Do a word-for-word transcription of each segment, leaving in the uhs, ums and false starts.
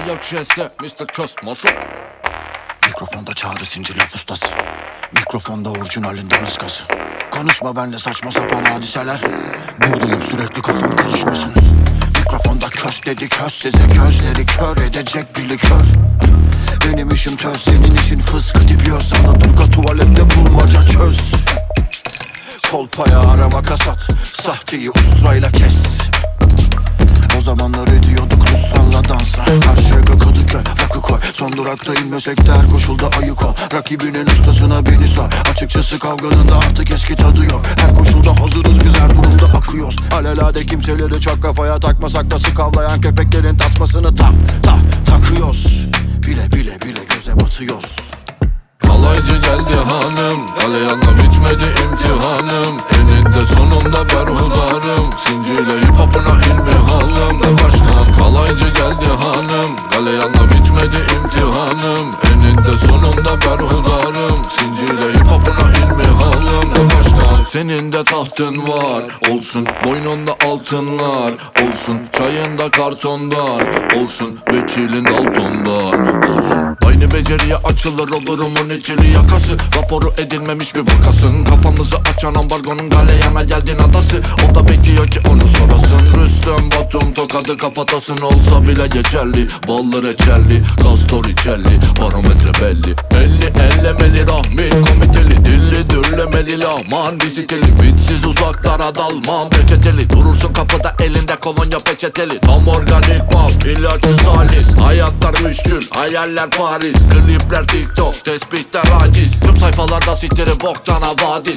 yo Chese, mister Köst Muscle. Mikrofonda Çağrı Sinci laf ustası. Mikrofonda orijinalinden ıskası. Konuşma benle saçma sapan hadiseler. Buradayım sürekli kafam karışmasın. Mikrofonda köst dedi köz, size gözleri kör edecek biri kör. Benim işim töz, senin işin fıskı tip yoz. Alaturka tuvalette bulmaca çöz. Kolpaya arama kasat, sahteyi ustrayla kes. O zamanlar ediyorduk Russalla dansa. Karşıyaka Kadıköy rakı koy. Son durakta inmesek de her koşulda ayık ol. Rakibinin ustasına beni sor. Açıkçası kavganın da artık eski tadı yok. Her koşulda hazırız biz, her durumda akıyoruz. Alelade kimseleri çok kafaya takmasak da sıkavlayan köpeklerin tasmasını ta ta takıyoruz. Bile bile bile göze batıyoruz. Halaycı geldi hanım, galeyanla bitmedi imtihanım. Eninde sonunda berhudarım, zincirle hip hop'una ilmihalım ne başkan. Halaycı geldi hanım, galeyanla bitmedi imtihanım. Eninde sonunda berhudarım, zincirle hip hop'una ilmihalım ne başkan. Senin de tahtın var, olsun boynunda altınlar. Olsun çayında kartondan, olsun vekilin daltondan. Olsun aynı beceriye açılır o durumun içili yakası. Raporu edilmemiş bir vakasın. Kafamızı açan ambargonun galeyana geldin adası. O da bekliyor ki onu sorasın. Rüstem Batum tokadı kafatasın olsa bile geçerli. Ballı reçelli, kastor içelli, barometre belli. Elli ellemeli rahmi komiteli, dilli dürlemeli lahman viziteli. Bitsiz uzaklara dalmam peçeteli. Durursun kapıda elinde kolonya peçeteli. Tam organik mal, ilaçsız halis. Hayatlar müşkül, hayaller Paris. Klipler TikTok, tespitler aciz. Tüm sayfalarda siktiri boktan havadis.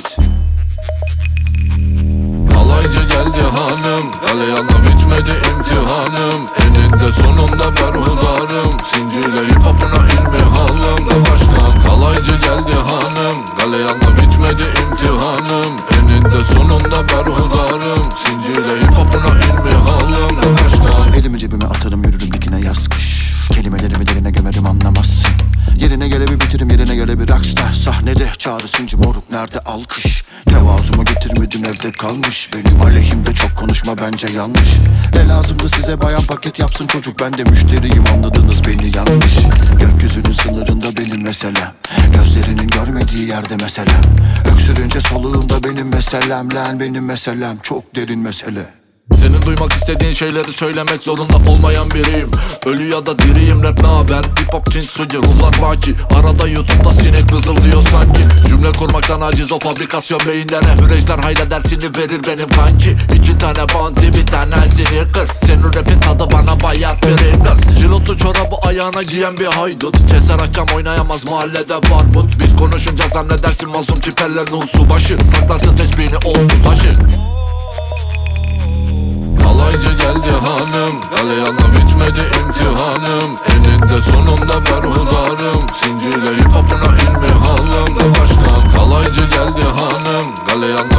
Halaycı geldi hanım, galeyana bitmedi imtihanım. Eninde sonunda berhudarım, zincirle hip hop'una ilmihalım ne başkan. Halaycı geldi hanım, galeyana bitmedi imtihanım. Eninde sonunda berhudarım, zincirle hip hop'una ilmihalım ne başkan. Elimi cebime atarım, yürürüm dikine yaz kış. Kelimelerimi derine gömerim, anlamazsın. Yerine gele bir bitirim, yerine gele bir rockstar. Sahnede Çağrı Sinci moruk, nerede alkış? Tevazumu getirmedim, evde kalmış. Benim aleyhimde çok konuşma, bence yanlış. Ne lazımdı size, bayan paket yapsın çocuk. Ben de müşteriyim, anladınız beni yanlış. Gökyüzünün sınırında benim meselem. Gözlerinin görmediği yerde meselem. Öksürünce soluğunda benim meselem. Lan benim meselem çok derin mesele. Senin duymak istediğin şeyleri söylemek zorunda olmayan biriyim. Ölü ya da diriyim, rap naber? Hip hop Çin suyu, ruhlar baki. Arada YouTube'da sinek vızıldıyor sanki. Cümle kurmaktan aciz o fabrikasyon beyinlere. Hürejler hayra dersini verir benim kanki. İki tane banti, bir tane sneakers. Senin rapin tadı bana bayat bir ringas. Jilotu çorabı ayağına giyen bir haydut. Keser açacağım, oynayamaz mahallede barbut. Biz konuşunca zannedersin mazlum çiperlerini usu başı. Saklarsın tesbihini oldu taşı. Halaycı geldi hanım, galeyana bitmedi imtihanım. Eninde sonunda berhudarım, zincirle hip hop'una ilmihalım ne başkan. Halaycı geldi hanım, galeyana